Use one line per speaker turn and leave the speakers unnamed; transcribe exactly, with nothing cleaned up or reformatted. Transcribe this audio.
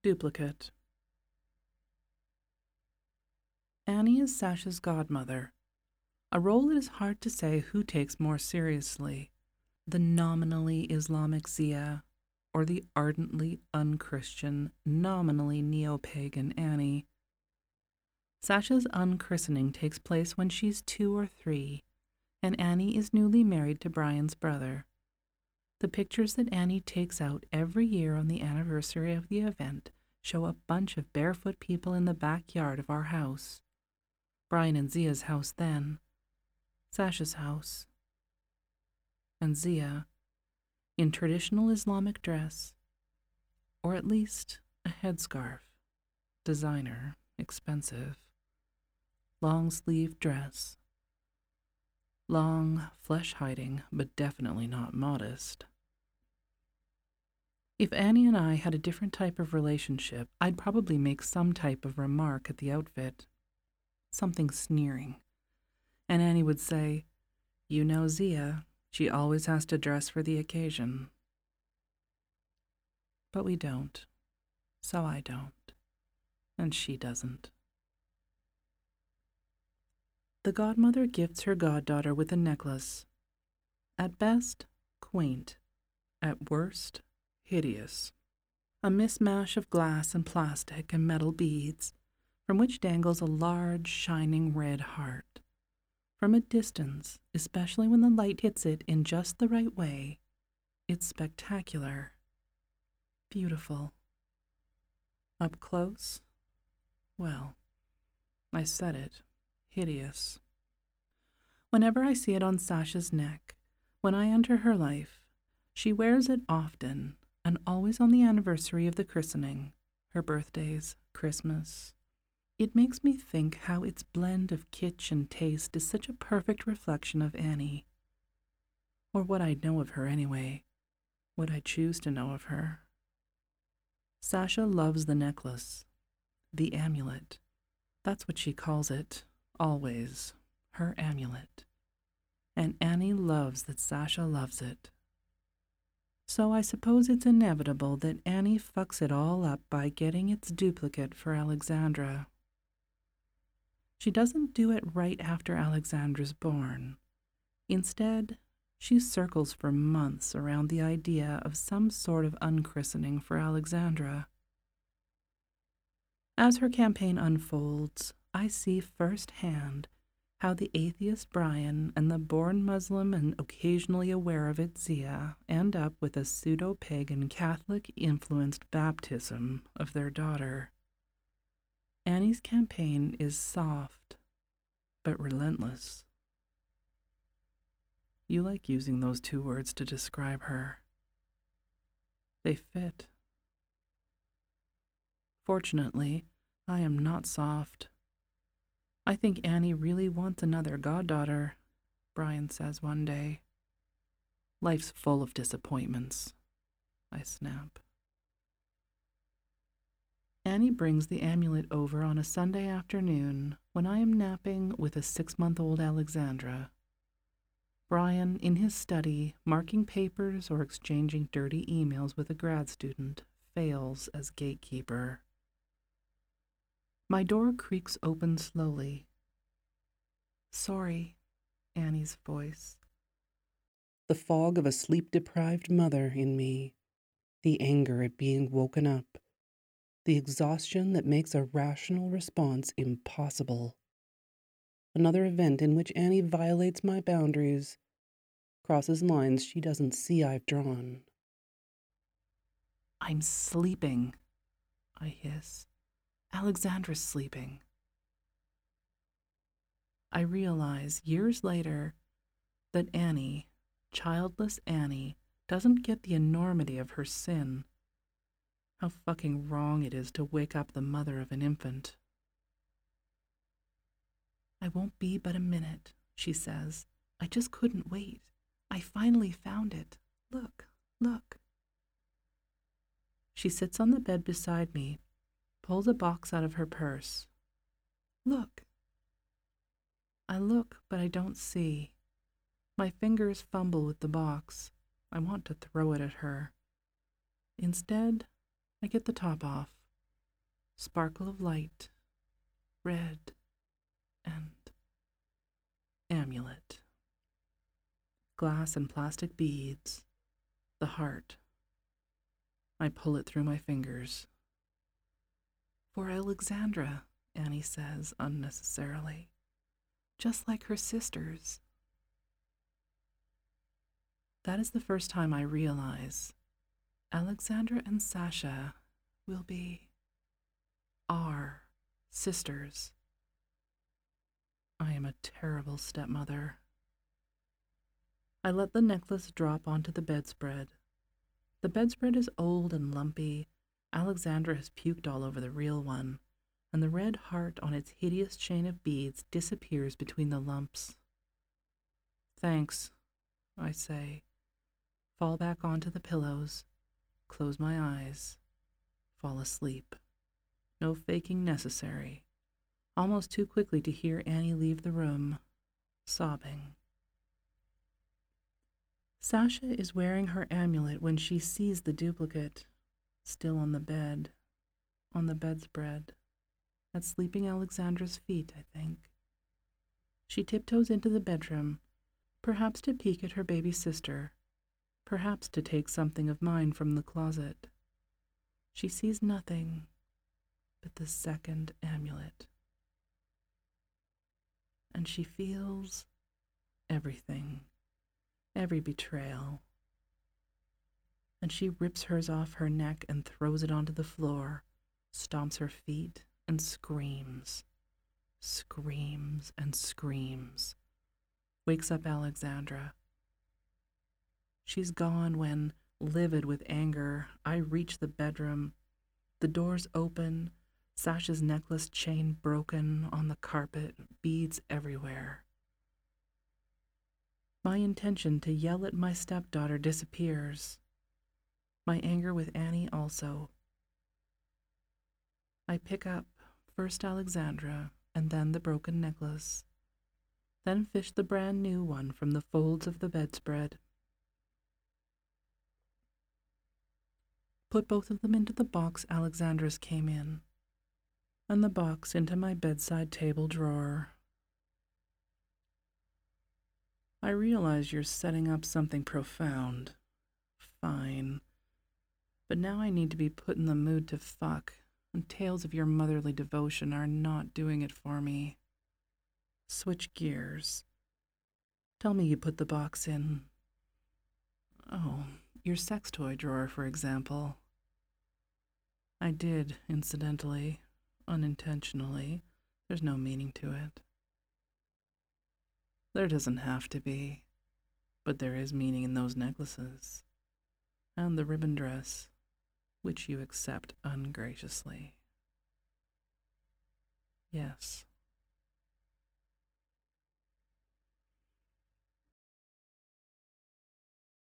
Duplicate. Annie is Sasha's godmother, a role it is hard to say who takes more seriously, the nominally Islamic Zia, or the ardently unchristian, nominally neo-pagan Annie. Sasha's unchristening takes place when she's two or three, and Annie is newly married to Brian's brother. The pictures that Annie takes out every year on the anniversary of the event show a bunch of barefoot people in the backyard of our house. Brian and Zia's house then. Sasha's house. And Zia, in traditional Islamic dress, or at least a headscarf, designer, expensive, long-sleeved dress. Long, flesh-hiding, but definitely not modest. If Annie and I had a different type of relationship, I'd probably make some type of remark at the outfit. Something sneering. And Annie would say, "You know Zia, she always has to dress for the occasion." But we don't. So I don't. And she doesn't. The godmother gifts her goddaughter with a necklace. At best, quaint. At worst, hideous. A mismatch of glass and plastic and metal beads, from which dangles a large, shining red heart. From a distance, especially when the light hits it in just the right way, it's spectacular. Beautiful. Up close? Well, I said it. Hideous. Whenever I see it on Sasha's neck, when I enter her life, she wears it often, and always on the anniversary of the christening, her birthdays, Christmas. It makes me think how its blend of kitsch and taste is such a perfect reflection of Annie. Or what I know of her anyway, what I choose to know of her. Sasha loves the necklace, the amulet. That's what she calls it. Always, her amulet. And Annie loves that Sasha loves it. So I suppose it's inevitable that Annie fucks it all up by getting its duplicate for Alexandra. She doesn't do it right after Alexandra's born. Instead, she circles for months around the idea of some sort of unchristening for Alexandra. As her campaign unfolds, I see firsthand how the atheist Brian and the born Muslim and occasionally aware of it Zia end up with a pseudo-pagan Catholic-influenced baptism of their daughter. Annie's campaign is soft, but relentless. You like using those two words to describe her. They fit. Fortunately, I am not soft. I think Annie really wants another goddaughter, Brian says one day. Life's full of disappointments, I snap. Annie brings the amulet over on a Sunday afternoon when I am napping with a six-month-old Alexandra. Brian, in his study, marking papers or exchanging dirty emails with a grad student, fails as gatekeeper. My door creaks open slowly. "Sorry," Annie's voice. The fog of a sleep-deprived mother in me, the anger at being woken up, the exhaustion that makes a rational response impossible. Another event in which Annie violates my boundaries, crosses lines she doesn't see I've drawn. "I'm sleeping," I hiss. "Alexandra's sleeping." I realize years later that Annie, childless Annie, doesn't get the enormity of her sin. How fucking wrong it is to wake up the mother of an infant. "I won't be but a minute," she says. "I just couldn't wait. I finally found it. Look, look." She sits on the bed beside me, pulls a box out of her purse. "Look." I look, but I don't see. My fingers fumble with the box. I want to throw it at her. Instead, I get the top off, sparkle of light, red, and amulet. Glass and plastic beads, the heart. I pull it through my fingers. For Alexandra, Annie says unnecessarily, just like her sisters. That is the first time I realize Alexandra and Sasha will be our sisters. I am a terrible stepmother. I let the necklace drop onto the bedspread. The bedspread is old and lumpy. Alexandra has puked all over the real one, and the red heart on its hideous chain of beads disappears between the lumps. Thanks, I say, fall back onto the pillows, close my eyes, fall asleep. No faking necessary. Almost too quickly to hear Annie leave the room, sobbing. Sasha is wearing her amulet when she sees the duplicate, still on the bed, on the bedspread, at sleeping Alexandra's feet, I think. She tiptoes into the bedroom, perhaps to peek at her baby sister, perhaps to take something of mine from the closet. She sees nothing but the second amulet. And she feels everything, every betrayal. And she rips hers off her neck and throws it onto the floor, stomps her feet, and screams, screams and screams. Wakes up Alexandra. She's gone when, livid with anger, I reach the bedroom. The doors open, Sasha's necklace chain broken on the carpet, beads everywhere. My intention to yell at my stepdaughter disappears. My anger with Annie also. I pick up first Alexandra and then the broken necklace, then fish the brand new one from the folds of the bedspread. Put both of them into the box Alexandra's came in, and the box into my bedside table drawer. I realize you're setting up something profound. Fine. But now I need to be put in the mood to fuck, and tales of your motherly devotion are not doing it for me. Switch gears. Tell me you put the box in. Oh, your sex toy drawer, for example. I did, incidentally, unintentionally. There's no meaning to it. There doesn't have to be, but there is meaning in those necklaces, and the ribbon dress, which you accept ungraciously. Yes.